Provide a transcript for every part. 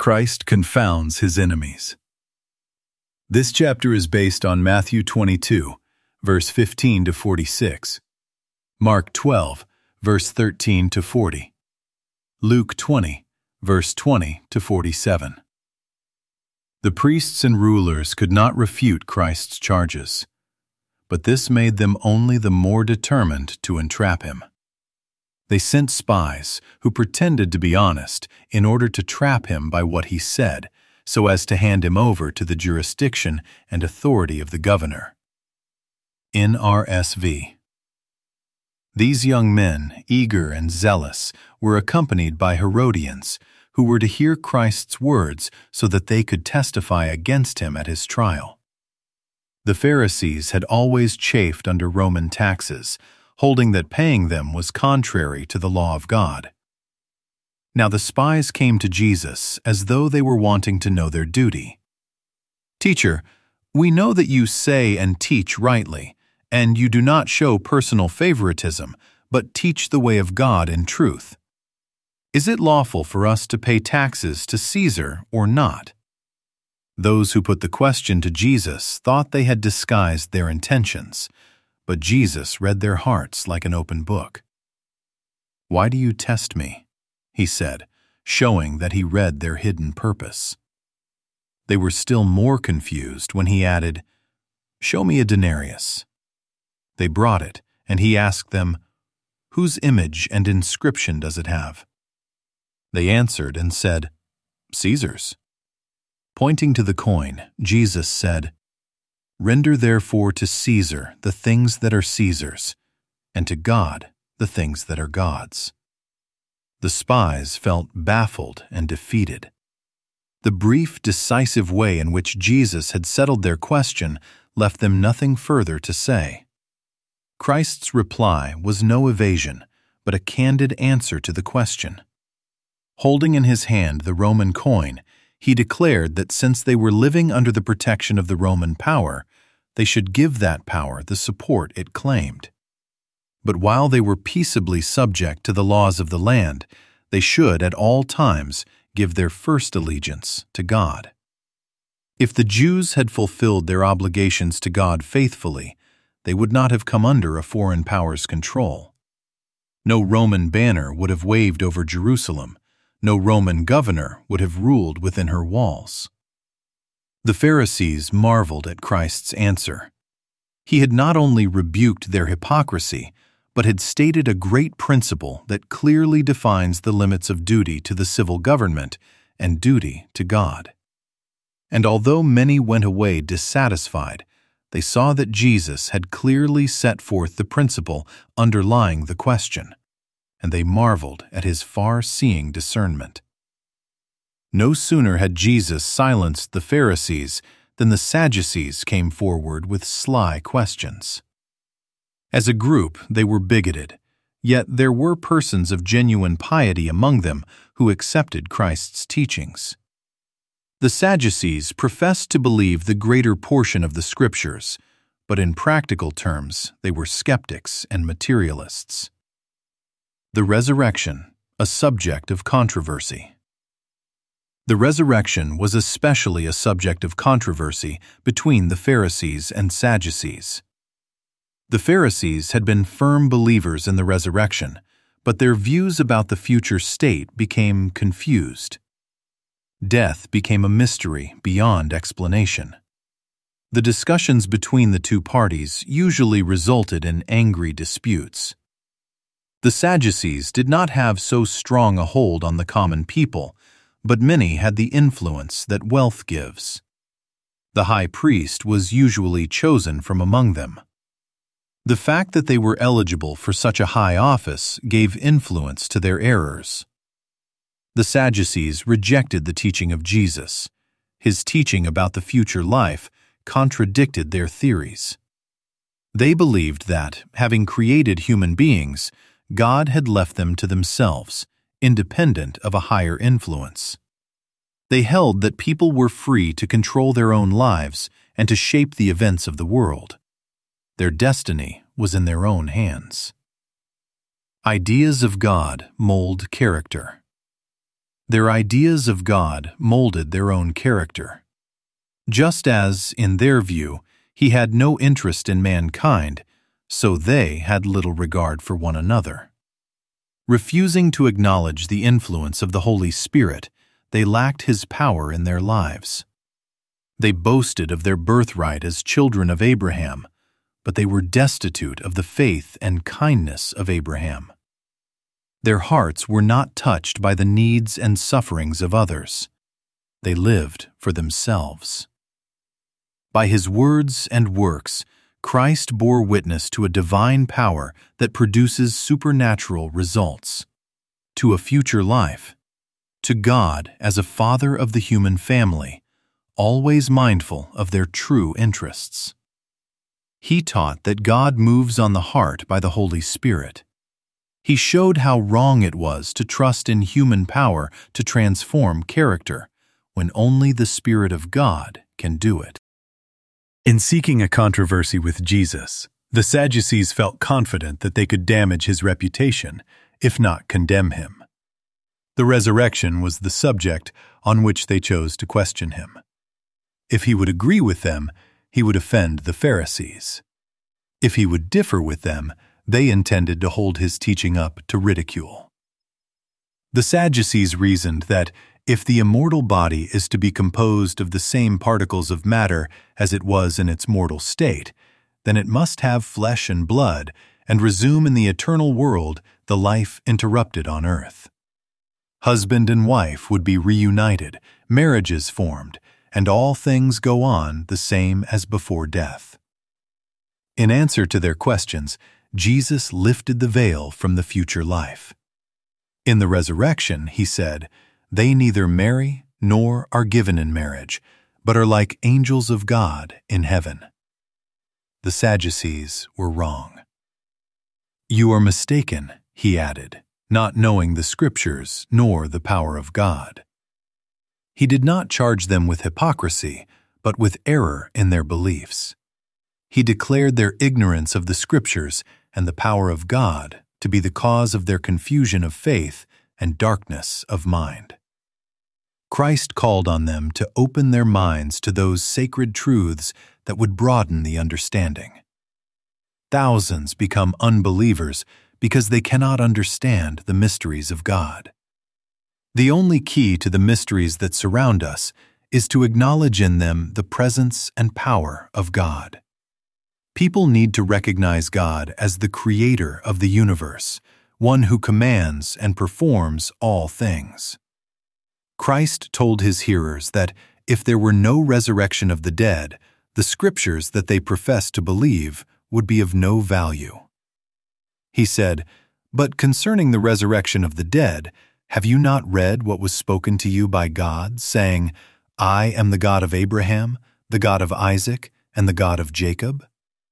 Christ confounds his enemies. This chapter is based on Matthew 22, verse 15 to 46, Mark 12, verse 13 to 40, Luke 20, verse 20 to 47. The priests and rulers could not refute Christ's charges, but this made them only the more determined to entrap him. They sent spies who pretended to be honest in order to trap him by what he said, so as to hand him over to the jurisdiction and authority of the governor. NRSV. These young men, eager and zealous, were accompanied by Herodians, who were to hear Christ's words so that they could testify against him at his trial. The Pharisees had always chafed under Roman taxes, holding that paying them was contrary to the law of God. Now the spies came to Jesus as though they were wanting to know their duty. "Teacher, we know that you say and teach rightly, and you do not show personal favoritism, but teach the way of God in truth. Is it lawful for us to pay taxes to Caesar or not?" Those who put the question to Jesus thought they had disguised their intentions, but Jesus read their hearts like an open book. "Why do you test me?" he said, showing that he read their hidden purpose. They were still more confused when he added, "Show me a denarius." They brought it, and he asked them, "Whose image and inscription does it have?" They answered and said, "Caesar's." Pointing to the coin, Jesus said, "Render therefore to Caesar the things that are Caesar's, and to God the things that are God's." The spies felt baffled and defeated. The brief, decisive way in which Jesus had settled their question left them nothing further to say. Christ's reply was no evasion, but a candid answer to the question. Holding in his hand the Roman coin, he declared that since they were living under the protection of the Roman power, they should give that power the support it claimed. But while they were peaceably subject to the laws of the land, they should at all times give their first allegiance to God. If the Jews had fulfilled their obligations to God faithfully, they would not have come under a foreign power's control. No Roman banner would have waved over Jerusalem. No Roman governor would have ruled within her walls. The Pharisees marveled at Christ's answer. He had not only rebuked their hypocrisy, but had stated a great principle that clearly defines the limits of duty to the civil government and duty to God. And although many went away dissatisfied, they saw that Jesus had clearly set forth the principle underlying the question, and they marveled at his far-seeing discernment. No sooner had Jesus silenced the Pharisees than the Sadducees came forward with sly questions. As a group, they were bigoted, yet there were persons of genuine piety among them who accepted Christ's teachings. The Sadducees professed to believe the greater portion of the Scriptures, but in practical terms, they were skeptics and materialists. The resurrection, a subject of controversy. The resurrection was especially a subject of controversy between the Pharisees and Sadducees. The Pharisees had been firm believers in the resurrection, but their views about the future state became confused. Death became a mystery beyond explanation. The discussions between the two parties usually resulted in angry disputes. The Sadducees did not have so strong a hold on the common people, but many had the influence that wealth gives. The high priest was usually chosen from among them. The fact that they were eligible for such a high office gave influence to their errors. The Sadducees rejected the teaching of Jesus. His teaching about the future life contradicted their theories. They believed that, having created human beings, God had left them to themselves, independent of a higher influence. They held that people were free to control their own lives and to shape the events of the world. Their destiny was in their own hands. Ideas of God mold character. Their ideas of God molded their own character. Just as, in their view, he had no interest in mankind, so they had little regard for one another. Refusing to acknowledge the influence of the Holy Spirit, they lacked his power in their lives. They boasted of their birthright as children of Abraham, but they were destitute of the faith and kindness of Abraham. Their hearts were not touched by the needs and sufferings of others. They lived for themselves. By his words and works, Christ bore witness to a divine power that produces supernatural results, to a future life, to God as a father of the human family, always mindful of their true interests. He taught that God moves on the heart by the Holy Spirit. He showed how wrong it was to trust in human power to transform character, when only the Spirit of God can do it. In seeking a controversy with Jesus, the Sadducees felt confident that they could damage his reputation, if not condemn him. The resurrection was the subject on which they chose to question him. If he would agree with them, he would offend the Pharisees. If he would differ with them, they intended to hold his teaching up to ridicule. The Sadducees reasoned that if the immortal body is to be composed of the same particles of matter as it was in its mortal state, then it must have flesh and blood and resume in the eternal world the life interrupted on earth. Husband and wife would be reunited, marriages formed, and all things go on the same as before death. In answer to their questions, Jesus lifted the veil from the future life. In the resurrection, he said, "They neither marry nor are given in marriage, but are like angels of God in heaven." The Sadducees were wrong. "You are mistaken," he added, not knowing the Scriptures nor the power of God. He did not charge them with hypocrisy, but with error in their beliefs. He declared their ignorance of the Scriptures and the power of God to be the cause of their confusion of faith and darkness of mind. Christ called on them to open their minds to those sacred truths that would broaden the understanding. Thousands become unbelievers because they cannot understand the mysteries of God. The only key to the mysteries that surround us is to acknowledge in them the presence and power of God. People need to recognize God as the creator of the universe, one who commands and performs all things. Christ told his hearers that if there were no resurrection of the dead, the Scriptures that they professed to believe would be of no value. He said, "But concerning the resurrection of the dead, have you not read what was spoken to you by God, saying, 'I am the God of Abraham, the God of Isaac, and the God of Jacob'?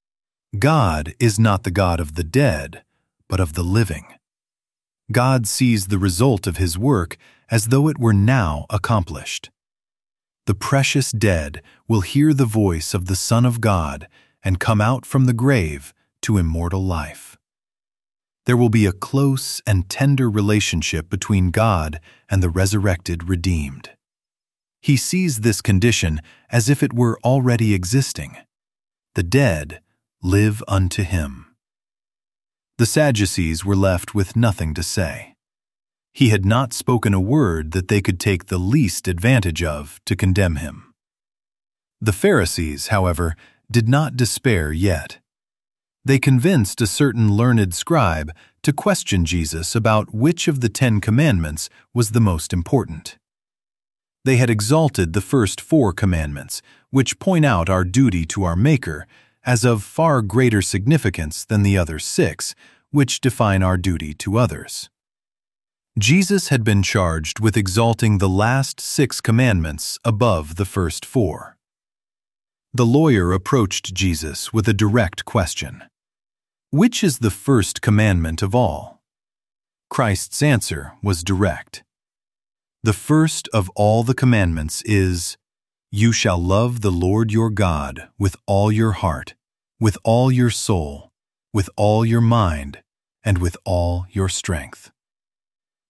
God is not the God of the dead, but of the living. God sees the result of his work as though it were now accomplished. The precious dead will hear the voice of the Son of God and come out from the grave to immortal life. There will be a close and tender relationship between God and the resurrected redeemed. He sees this condition as if it were already existing. The dead live unto him." The Sadducees were left with nothing to say. He had not spoken a word that they could take the least advantage of to condemn him. The Pharisees, however, did not despair yet. They convinced a certain learned scribe to question Jesus about which of the 10 Commandments was the most important. They had exalted the first 4 commandments, which point out our duty to our Maker, as of far greater significance than the other 6, which define our duty to others. Jesus had been charged with exalting the last 6 commandments above the first 4. The lawyer approached Jesus with a direct question. "Which is the first commandment of all?" Christ's answer was direct. "The first of all the commandments is, 'You shall love the Lord your God with all your heart, with all your soul, with all your mind, and with all your strength.'"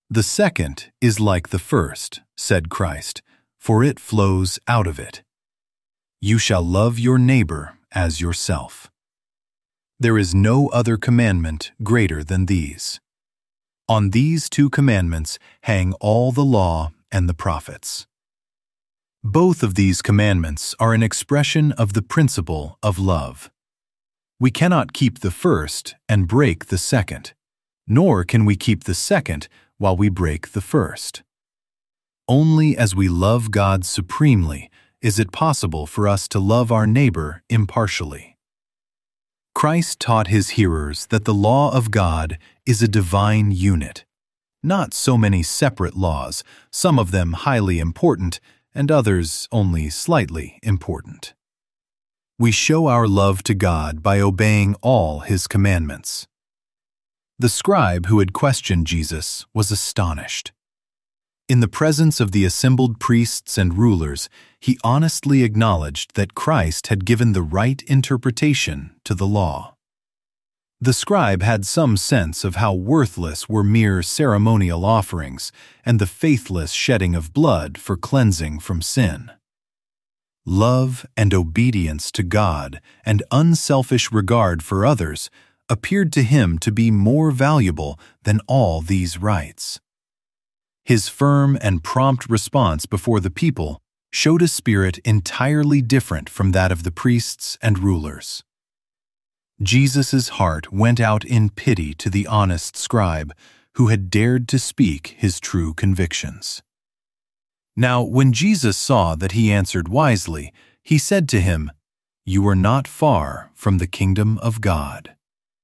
"The second is like the first," said Christ, "for it flows out of it. You shall love your neighbor as yourself. There is no other commandment greater than these. On these two commandments hang all the law and the prophets." Both of these commandments are an expression of the principle of love. We cannot keep the first and break the second, nor can we keep the second while we break the first. Only as we love God supremely is it possible for us to love our neighbor impartially. Christ taught his hearers that the law of God is a divine unit, not so many separate laws, some of them highly important and others only slightly important. We show our love to God by obeying all his commandments. The scribe who had questioned Jesus was astonished. In the presence of the assembled priests and rulers, he honestly acknowledged that Christ had given the right interpretation to the law. The scribe had some sense of how worthless were mere ceremonial offerings and the faithless shedding of blood for cleansing from sin. Love and obedience to God and unselfish regard for others appeared to him to be more valuable than all these rites. His firm and prompt response before the people showed a spirit entirely different from that of the priests and rulers. Jesus' heart went out in pity to the honest scribe who had dared to speak his true convictions. Now, when Jesus saw that he answered wisely, he said to him, "You are not far from the kingdom of God."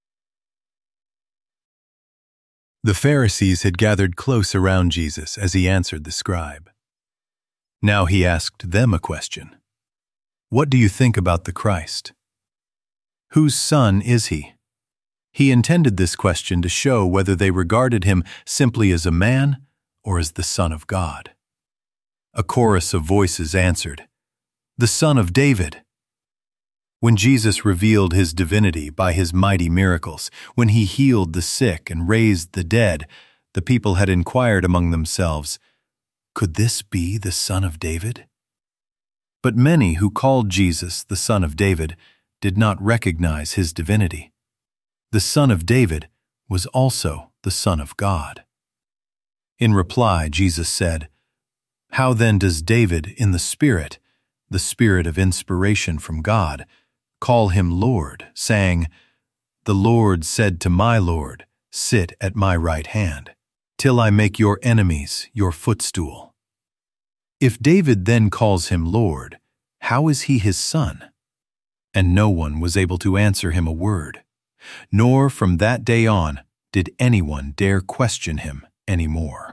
The Pharisees had gathered close around Jesus as he answered the scribe. Now he asked them a question. "What do you think about the Christ? Whose son is he?" He intended this question to show whether they regarded him simply as a man or as the Son of God. A chorus of voices answered, "The Son of David." When Jesus revealed his divinity by his mighty miracles, when he healed the sick and raised the dead, the people had inquired among themselves, "Could this be the Son of David?" But many who called Jesus the Son of David did not recognize his divinity. The Son of David was also the Son of God. In reply, Jesus said, "How then does David in the Spirit of inspiration from God, call him Lord, saying, 'The Lord said to my Lord, sit at my right hand, till I make your enemies your footstool.' If David then calls him Lord, how is he his son?" And no one was able to answer him a word, nor from that day on did anyone dare question him any more.